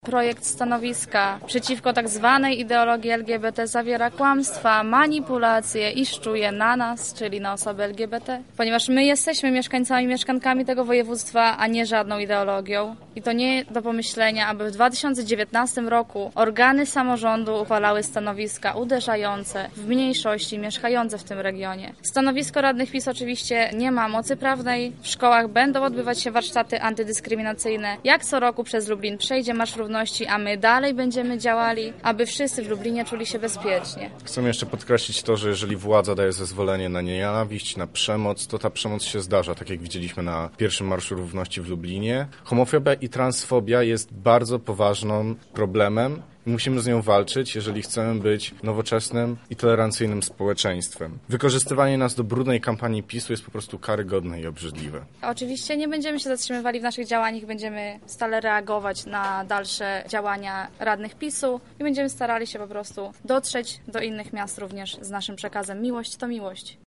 projekt stanowiska przeciwko tak zwanej ideologii LGBT zawiera kłamstwa, manipulacje i szczuje na nas, czyli na osoby LGBT, ponieważ my jesteśmy mieszkańcami, mieszkankami tego województwa, a nie żadną ideologią. I to nie do pomyślenia, aby w 2019 roku organy samorządu uchwalały stanowiska uderzające w mniejszości mieszkające w tym regionie. Stanowisko radnych PiS oczywiście nie ma mocy prawnej. W szkołach będą odbywać się warsztaty antydyskryminacyjne. Jak co roku przez Lublin przejdzie Marsz Równości, a my dalej będziemy działali, aby wszyscy w Lublinie czuli się bezpiecznie. Chcę jeszcze podkreślić to, że jeżeli władza daje zezwolenie na nienawiść, na przemoc, to ta przemoc się zdarza, tak jak widzieliśmy na pierwszym Marszu Równości w Lublinie. Homofobia i transfobia jest bardzo poważnym problemem. Musimy z nią walczyć, jeżeli chcemy być nowoczesnym i tolerancyjnym społeczeństwem. Wykorzystywanie nas do brudnej kampanii PiS-u jest po prostu karygodne i obrzydliwe. Oczywiście nie będziemy się zatrzymywali w naszych działaniach, będziemy stale reagować na dalsze działania radnych PiS-u i będziemy starali się po prostu dotrzeć do innych miast również z naszym przekazem. Miłość to miłość.